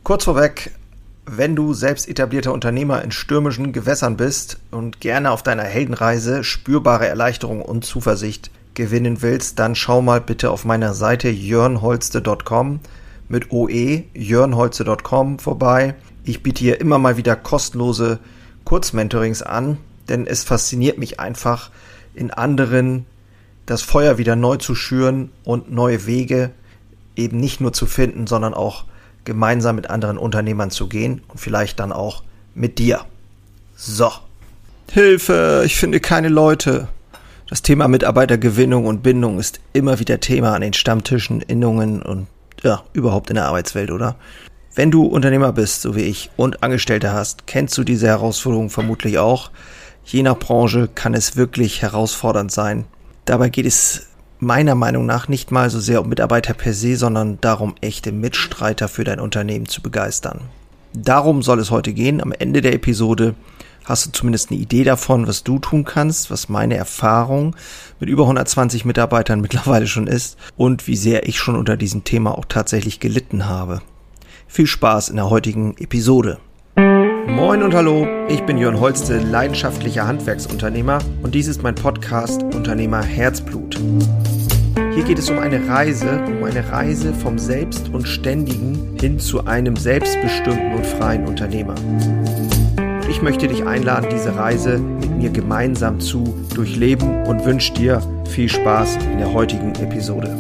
Kurz vorweg, wenn du selbst etablierter Unternehmer in stürmischen Gewässern bist und gerne auf deiner Heldenreise spürbare Erleichterung und Zuversicht gewinnen willst, dann schau mal bitte auf meiner Seite jörnholste.com mit OE, jörnholste.com vorbei. Ich biete hier immer mal wieder kostenlose Kurzmentorings an, denn es fasziniert mich einfach, in anderen das Feuer wieder neu zu schüren und neue Wege eben nicht nur zu finden, sondern auch gemeinsam mit anderen Unternehmern zu gehen und vielleicht dann auch mit dir. So. Hilfe, ich finde keine Leute. Das Thema Mitarbeitergewinnung und Bindung ist immer wieder Thema an den Stammtischen, Innungen und überhaupt in der Arbeitswelt, oder? Wenn du Unternehmer bist, so wie ich, und Angestellte hast, kennst du diese Herausforderung vermutlich auch. Je nach Branche kann es wirklich herausfordernd sein. Dabei geht es meiner Meinung nach nicht mal so sehr um Mitarbeiter per se, sondern darum, echte Mitstreiter für dein Unternehmen zu begeistern. Darum soll es heute gehen. Am Ende der Episode hast du zumindest eine Idee davon, was du tun kannst, was meine Erfahrung mit über 120 Mitarbeitern mittlerweile schon ist und wie sehr ich schon unter diesem Thema auch tatsächlich gelitten habe. Viel Spaß in der heutigen Episode. Moin und hallo, ich bin Jörn Holste, leidenschaftlicher Handwerksunternehmer und dies ist mein Podcast Unternehmer Herzblut. Hier geht es um eine Reise vom Selbst- und Ständigen hin zu einem selbstbestimmten und freien Unternehmer. Und ich möchte dich einladen, diese Reise mit mir gemeinsam zu durchleben und wünsche dir viel Spaß in der heutigen Episode.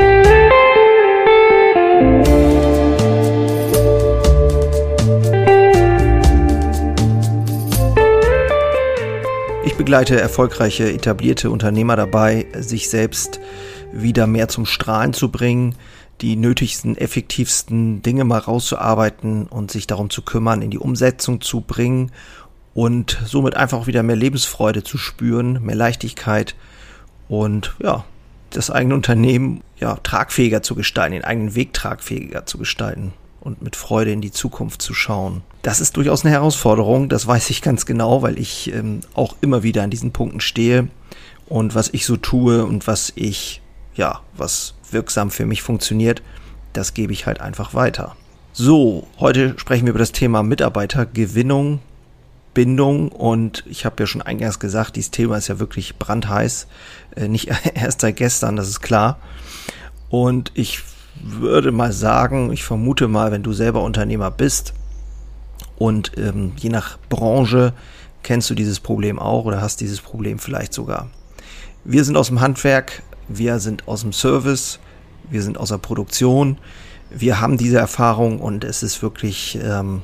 Ich begleite erfolgreiche, etablierte Unternehmer dabei, sich selbst wieder mehr zum Strahlen zu bringen, die nötigsten, effektivsten Dinge mal rauszuarbeiten und sich darum zu kümmern, in die Umsetzung zu bringen und somit einfach wieder mehr Lebensfreude zu spüren, mehr Leichtigkeit und das eigene Unternehmen tragfähiger zu gestalten, den eigenen Weg tragfähiger zu gestalten und mit Freude in die Zukunft zu schauen. Das ist durchaus eine Herausforderung, das weiß ich ganz genau, weil ich auch immer wieder an diesen Punkten stehe und was ich so tue und was wirksam für mich funktioniert, das gebe ich halt einfach weiter. So, heute sprechen wir über das Thema Mitarbeitergewinnung, Bindung und ich habe ja schon eingangs gesagt, dieses Thema ist ja wirklich brandheiß, nicht erst seit gestern, das ist klar. Und ich würde mal sagen, ich vermute mal, wenn du selber Unternehmer bist und je nach Branche kennst du dieses Problem auch oder hast dieses Problem vielleicht sogar. Wir sind aus dem Handwerk, wir sind aus dem Service, wir sind aus der Produktion, wir haben diese Erfahrung und es ist wirklich,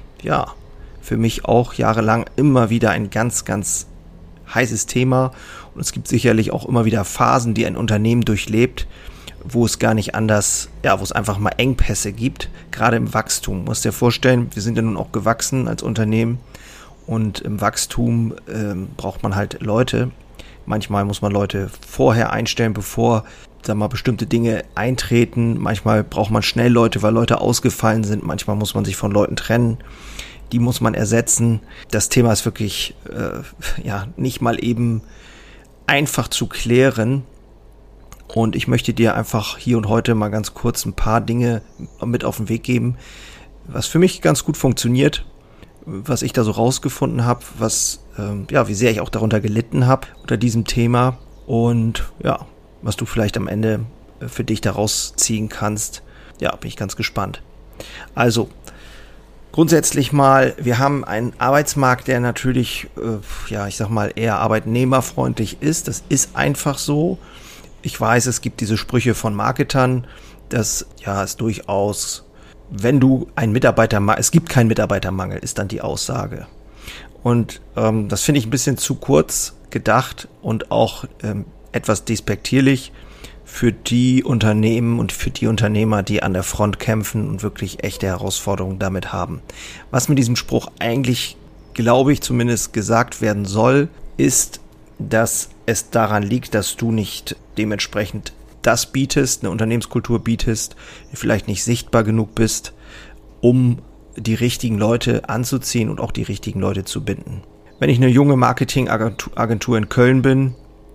für mich auch jahrelang immer wieder ein ganz, ganz heißes Thema und es gibt sicherlich auch immer wieder Phasen, die ein Unternehmen durchlebt, wo es gar nicht anders, wo es einfach mal Engpässe gibt, gerade im Wachstum. Du musst dir vorstellen, wir sind ja nun auch gewachsen als Unternehmen und im Wachstum braucht man halt Leute. Manchmal muss man Leute vorher einstellen, bevor, bestimmte Dinge eintreten. Manchmal braucht man schnell Leute, weil Leute ausgefallen sind. Manchmal muss man sich von Leuten trennen. Die muss man ersetzen. Das Thema ist wirklich, nicht mal eben einfach zu klären. Und ich möchte dir einfach hier und heute mal ganz kurz ein paar Dinge mit auf den Weg geben, was für mich ganz gut funktioniert, was ich da so rausgefunden habe, wie sehr ich auch darunter gelitten habe unter diesem Thema und was du vielleicht am Ende für dich daraus ziehen kannst. Ja, bin ich ganz gespannt. Also, grundsätzlich mal, wir haben einen Arbeitsmarkt, der natürlich, eher arbeitnehmerfreundlich ist. Das ist einfach so. Ich weiß, es gibt diese Sprüche von Marketern, dass es durchaus, wenn du es gibt keinen Mitarbeitermangel, ist dann die Aussage. Und das finde ich ein bisschen zu kurz gedacht und auch etwas despektierlich für die Unternehmen und für die Unternehmer, die an der Front kämpfen und wirklich echte Herausforderungen damit haben. Was mit diesem Spruch eigentlich, glaube ich, zumindest gesagt werden soll, ist, dass es daran liegt, dass du nicht dementsprechend das bietest, eine Unternehmenskultur bietest, vielleicht nicht sichtbar genug bist, um die richtigen Leute anzuziehen und auch die richtigen Leute zu binden. Wenn ich eine junge Marketingagentur in Köln bin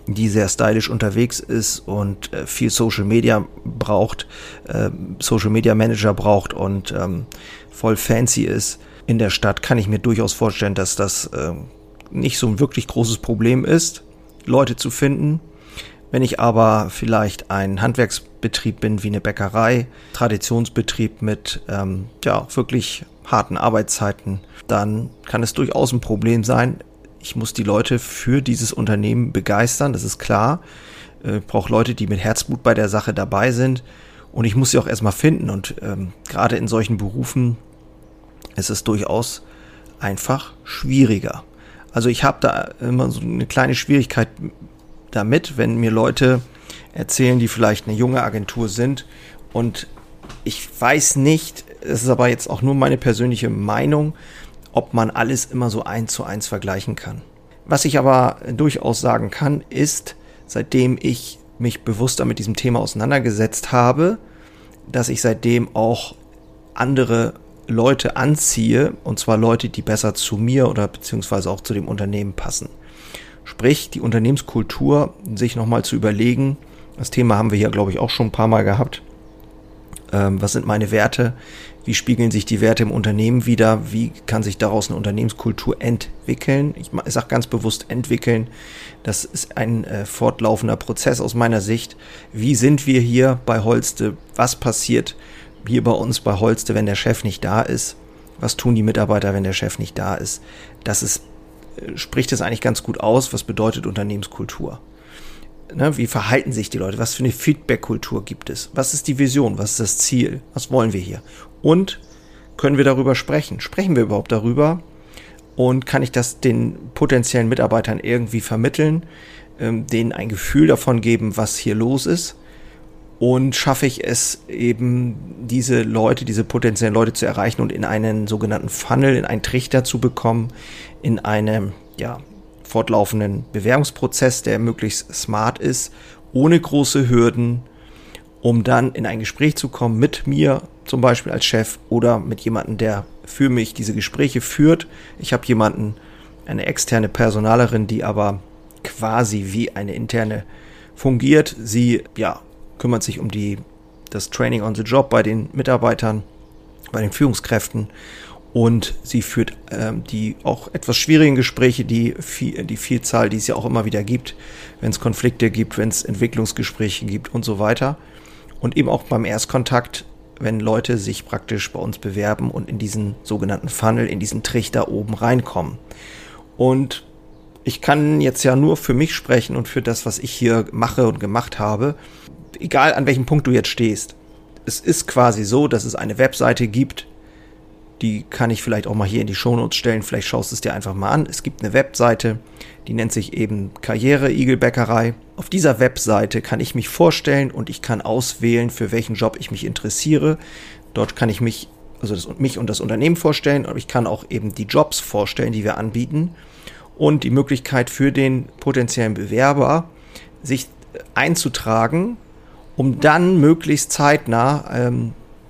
die sehr stylisch unterwegs ist und viel Social Media braucht, Social Media Manager braucht und voll fancy ist in der Stadt, kann ich mir durchaus vorstellen, dass das nicht so ein wirklich großes Problem ist, Leute zu finden. Wenn ich aber vielleicht ein Handwerksbetrieb bin wie eine Bäckerei, Traditionsbetrieb mit wirklich harten Arbeitszeiten, dann kann es durchaus ein Problem sein. Ich muss die Leute für dieses Unternehmen begeistern, das ist klar. Ich brauche Leute, die mit Herzblut bei der Sache dabei sind und ich muss sie auch erstmal finden. Und gerade in solchen Berufen ist es durchaus einfach schwieriger. Also ich habe da immer so eine kleine Schwierigkeit damit, wenn mir Leute erzählen, die vielleicht eine junge Agentur sind und ich weiß nicht, es ist aber jetzt auch nur meine persönliche Meinung, ob man alles immer so 1:1 vergleichen kann. Was ich aber durchaus sagen kann, ist, seitdem ich mich bewusster mit diesem Thema auseinandergesetzt habe, dass ich seitdem auch andere Leute anziehe, und zwar Leute, die besser zu mir oder beziehungsweise auch zu dem Unternehmen passen. Sprich, die Unternehmenskultur sich nochmal zu überlegen, das Thema haben wir hier, glaube ich, auch schon ein paar Mal gehabt. Was sind meine Werte? Wie spiegeln sich die Werte im Unternehmen wider? Wie kann sich daraus eine Unternehmenskultur entwickeln? Ich sage ganz bewusst entwickeln. Das ist ein fortlaufender Prozess aus meiner Sicht. Wie sind wir hier bei Holste? Was passiert hier bei uns bei Holste, wenn der Chef nicht da ist? Was tun die Mitarbeiter, wenn der Chef nicht da ist? Spricht es eigentlich ganz gut aus, was bedeutet Unternehmenskultur? Ne, wie verhalten sich die Leute? Was für eine Feedback-Kultur gibt es? Was ist die Vision? Was ist das Ziel? Was wollen wir hier? Und können wir darüber sprechen? Sprechen wir überhaupt darüber? Und kann ich das den potenziellen Mitarbeitern irgendwie vermitteln, denen ein Gefühl davon geben, was hier los ist? Und schaffe ich es eben, diese potenziellen Leute zu erreichen und in einen sogenannten Funnel, in einen Trichter zu bekommen, in einem, fortlaufenden Bewerbungsprozess, der möglichst smart ist, ohne große Hürden, um dann in ein Gespräch zu kommen mit mir, zum Beispiel als Chef oder mit jemandem, der für mich diese Gespräche führt. Ich habe eine externe Personalerin, die aber quasi wie eine interne fungiert. Sie, kümmert sich um das Training on the Job bei den Mitarbeitern, bei den Führungskräften. Und sie führt die auch etwas schwierigen Gespräche, die Vielzahl, die es ja auch immer wieder gibt, wenn es Konflikte gibt, wenn es Entwicklungsgespräche gibt und so weiter. Und eben auch beim Erstkontakt, wenn Leute sich praktisch bei uns bewerben und in diesen sogenannten Funnel, in diesen Trichter oben reinkommen. Und ich kann jetzt ja nur für mich sprechen und für das, was ich hier mache und gemacht habe, egal an welchem Punkt du jetzt stehst. Es ist quasi so, dass es eine Webseite gibt, die kann ich vielleicht auch mal hier in die Shownotes stellen, vielleicht schaust du es dir einfach mal an. Es gibt eine Webseite, die nennt sich eben Karriere Igel Bäckerei. Auf dieser Webseite kann ich mich vorstellen und ich kann auswählen, für welchen Job ich mich interessiere. Dort kann ich mich und das Unternehmen vorstellen, aber ich kann auch eben die Jobs vorstellen, die wir anbieten und die Möglichkeit für den potenziellen Bewerber, sich einzutragen, um dann möglichst zeitnah eine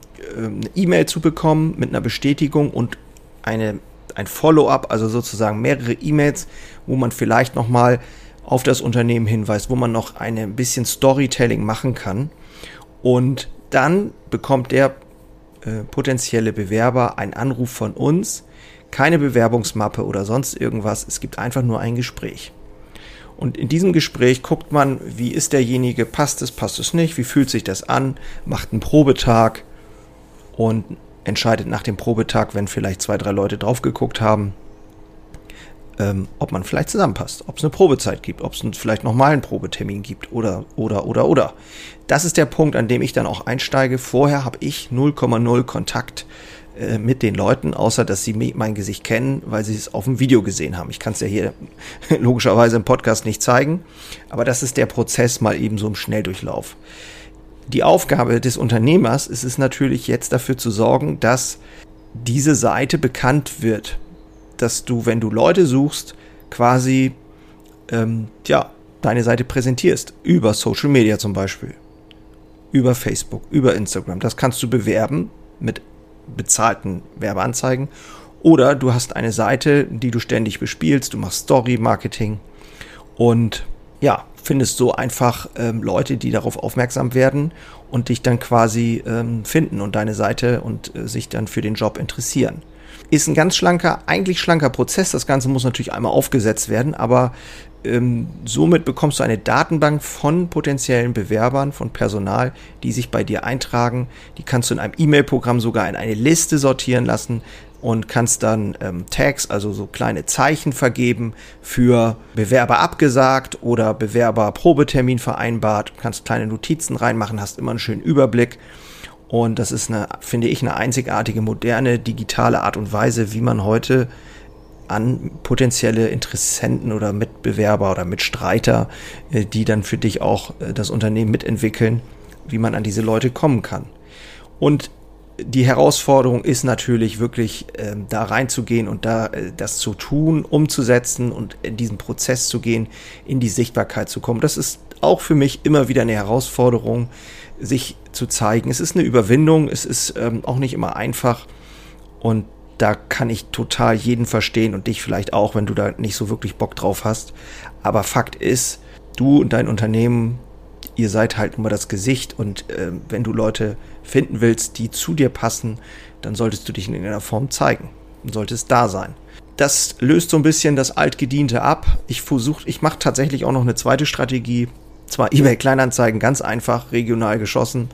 E-Mail zu bekommen mit einer Bestätigung und ein Follow-up, also sozusagen mehrere E-Mails, wo man vielleicht nochmal auf das Unternehmen hinweist, wo man noch ein bisschen Storytelling machen kann. Und dann bekommt der potenzielle Bewerber einen Anruf von uns, keine Bewerbungsmappe oder sonst irgendwas, es gibt einfach nur ein Gespräch. Und in diesem Gespräch guckt man, wie ist derjenige, passt es nicht, wie fühlt sich das an, macht einen Probetag und entscheidet nach dem Probetag, wenn vielleicht 2, 3 Leute drauf geguckt haben, ob man vielleicht zusammenpasst, ob es eine Probezeit gibt, ob es vielleicht nochmal einen Probetermin gibt oder. Das ist der Punkt, an dem ich dann auch einsteige. Vorher habe ich 0,0 Kontakt mit den Leuten, außer dass sie mein Gesicht kennen, weil sie es auf dem Video gesehen haben. Ich kann es ja hier logischerweise im Podcast nicht zeigen, aber das ist der Prozess mal eben so im Schnelldurchlauf. Die Aufgabe des Unternehmers ist es natürlich jetzt dafür zu sorgen, dass diese Seite bekannt wird, dass du, wenn du Leute suchst, quasi deine Seite präsentierst, über Social Media zum Beispiel, über Facebook, über Instagram. Das kannst du bewerben mit bezahlten Werbeanzeigen oder du hast eine Seite, die du ständig bespielst, du machst Story-Marketing und findest so einfach Leute, die darauf aufmerksam werden und dich dann quasi finden und deine Seite und sich dann für den Job interessieren. Ist ein ganz eigentlich schlanker Prozess. Das Ganze muss natürlich einmal aufgesetzt werden, aber somit bekommst du eine Datenbank von potenziellen Bewerbern, von Personal, die sich bei dir eintragen. Die kannst du in einem E-Mail-Programm sogar in eine Liste sortieren lassen und kannst dann Tags, also so kleine Zeichen vergeben für Bewerber abgesagt oder Bewerber Probetermin vereinbart. Du kannst kleine Notizen reinmachen, hast immer einen schönen Überblick. Und das ist finde ich, eine einzigartige, moderne, digitale Art und Weise, wie man heute an potenzielle Interessenten oder Mitbewerber oder Mitstreiter, die dann für dich auch das Unternehmen mitentwickeln, wie man an diese Leute kommen kann. Und die Herausforderung ist natürlich wirklich, da reinzugehen und da das zu tun, umzusetzen und in diesen Prozess zu gehen, in die Sichtbarkeit zu kommen. Das ist auch für mich immer wieder eine Herausforderung, sich zu zeigen. Es ist eine Überwindung, es ist auch nicht immer einfach und da kann ich total jeden verstehen und dich vielleicht auch, wenn du da nicht so wirklich Bock drauf hast. Aber Fakt ist, du und dein Unternehmen, ihr seid halt immer das Gesicht und wenn du Leute finden willst, die zu dir passen, dann solltest du dich in irgendeiner Form zeigen und solltest da sein. Das löst so ein bisschen das Altgediente ab. Ich mache tatsächlich auch noch eine zweite Strategie. Zwar eBay-Kleinanzeigen, ganz einfach, regional geschossen,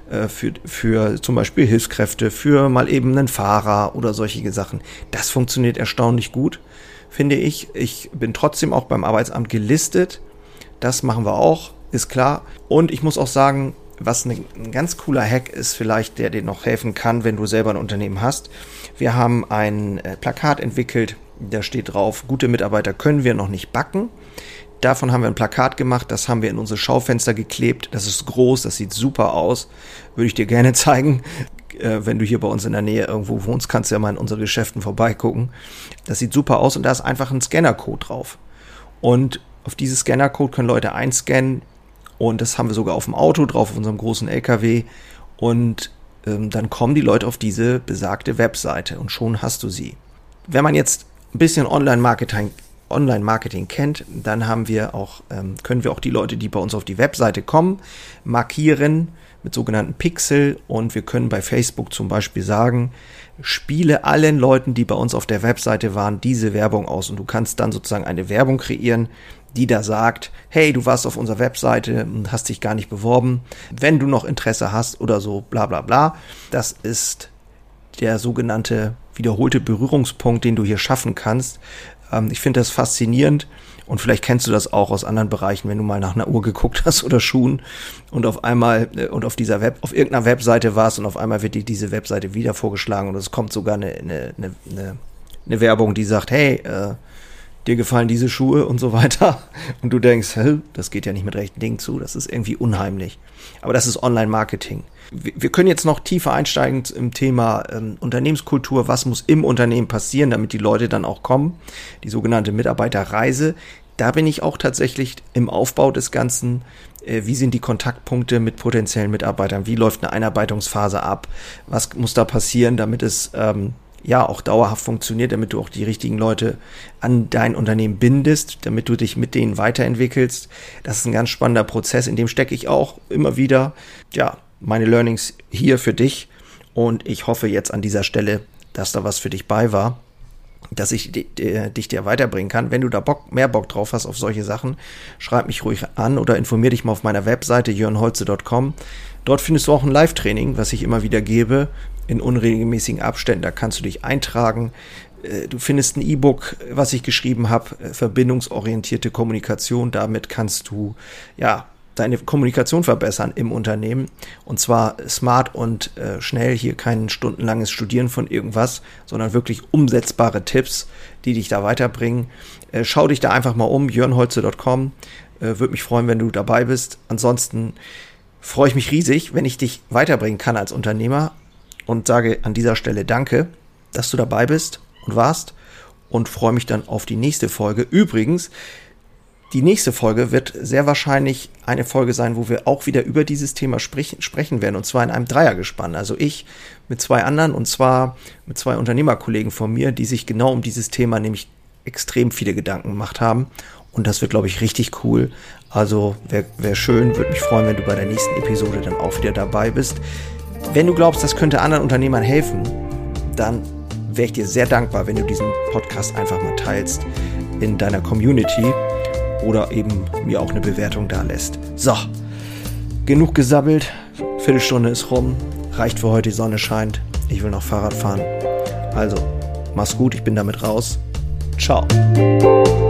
für zum Beispiel Hilfskräfte, für mal eben einen Fahrer oder solche Sachen. Das funktioniert erstaunlich gut, finde ich. Ich bin trotzdem auch beim Arbeitsamt gelistet. Das machen wir auch, ist klar. Und ich muss auch sagen, was ein ganz cooler Hack ist vielleicht, der dir noch helfen kann, wenn du selber ein Unternehmen hast. Wir haben ein Plakat entwickelt, da steht drauf, gute Mitarbeiter können wir noch nicht backen. Davon haben wir ein Plakat gemacht, das haben wir in unsere Schaufenster geklebt. Das ist groß, das sieht super aus. Würde ich dir gerne zeigen. Wenn du hier bei uns in der Nähe irgendwo wohnst, kannst du ja mal in unsere Geschäften vorbeigucken. Das sieht super aus und da ist einfach ein Scannercode drauf. Und auf dieses Scannercode können Leute einscannen und das haben wir sogar auf dem Auto drauf, auf unserem großen LKW. Und dann kommen die Leute auf diese besagte Webseite und schon hast du sie. Wenn man jetzt ein bisschen Online-Marketing kennt, dann können wir auch die Leute, die bei uns auf die Webseite kommen, markieren mit sogenannten Pixel und wir können bei Facebook zum Beispiel sagen, spiele allen Leuten, die bei uns auf der Webseite waren, diese Werbung aus und du kannst dann sozusagen eine Werbung kreieren, die da sagt, hey, du warst auf unserer Webseite und hast dich gar nicht beworben, wenn du noch Interesse hast oder so, bla bla bla. Das ist der sogenannte wiederholte Berührungspunkt, den du hier schaffen kannst. Ich finde das faszinierend und vielleicht kennst du das auch aus anderen Bereichen, wenn du mal nach einer Uhr geguckt hast oder Schuhen und auf einmal auf irgendeiner Webseite warst und auf einmal wird dir diese Webseite wieder vorgeschlagen und es kommt sogar eine Werbung, die sagt, hey, dir gefallen diese Schuhe und so weiter und du denkst, das geht ja nicht mit rechten Dingen zu, das ist irgendwie unheimlich. Aber das ist Online-Marketing. Wir können jetzt noch tiefer einsteigen im Thema Unternehmenskultur. Was muss im Unternehmen passieren, damit die Leute dann auch kommen? Die sogenannte Mitarbeiterreise. Da bin ich auch tatsächlich im Aufbau des Ganzen. Wie sind die Kontaktpunkte mit potenziellen Mitarbeitern? Wie läuft eine Einarbeitungsphase ab? Was muss da passieren, damit es auch dauerhaft funktioniert, damit du auch die richtigen Leute an dein Unternehmen bindest, damit du dich mit denen weiterentwickelst? Das ist ein ganz spannender Prozess, in dem stecke ich auch immer wieder, meine Learnings hier für dich und ich hoffe jetzt an dieser Stelle, dass da was für dich bei war, dass ich dich dir weiterbringen kann. Wenn du da mehr Bock drauf hast auf solche Sachen, schreib mich ruhig an oder informier dich mal auf meiner Webseite jörnholze.com. Dort findest du auch ein Live-Training, was ich immer wieder gebe, in unregelmäßigen Abständen. Da kannst du dich eintragen. Du findest ein E-Book, was ich geschrieben habe, verbindungsorientierte Kommunikation. Damit kannst du deine Kommunikation verbessern im Unternehmen und zwar smart und schnell, hier kein stundenlanges Studieren von irgendwas, sondern wirklich umsetzbare Tipps, die dich da weiterbringen. Schau dich da einfach mal um, jörnholze.com. Würde mich freuen, wenn du dabei bist. Ansonsten freue ich mich riesig, wenn ich dich weiterbringen kann als Unternehmer und sage an dieser Stelle danke, dass du dabei bist und warst und freue mich dann auf die nächste Folge. Übrigens, die nächste Folge wird sehr wahrscheinlich eine Folge sein, wo wir auch wieder über dieses Thema sprechen werden, und zwar in einem Dreiergespann. Also ich mit zwei anderen, und zwar mit zwei Unternehmerkollegen von mir, die sich genau um dieses Thema nämlich extrem viele Gedanken gemacht haben Und das wird, glaube ich, richtig cool. Also wär schön, würde mich freuen, wenn du bei der nächsten Episode dann auch wieder dabei bist. Wenn du glaubst, das könnte anderen Unternehmern helfen, dann wäre ich dir sehr dankbar, wenn du diesen Podcast einfach mal teilst in deiner Community oder eben mir auch eine Bewertung da lässt. So, genug gesabbelt. Viertelstunde ist rum. Reicht für heute, die Sonne scheint. Ich will noch Fahrrad fahren. Also, mach's gut, ich bin damit raus. Ciao.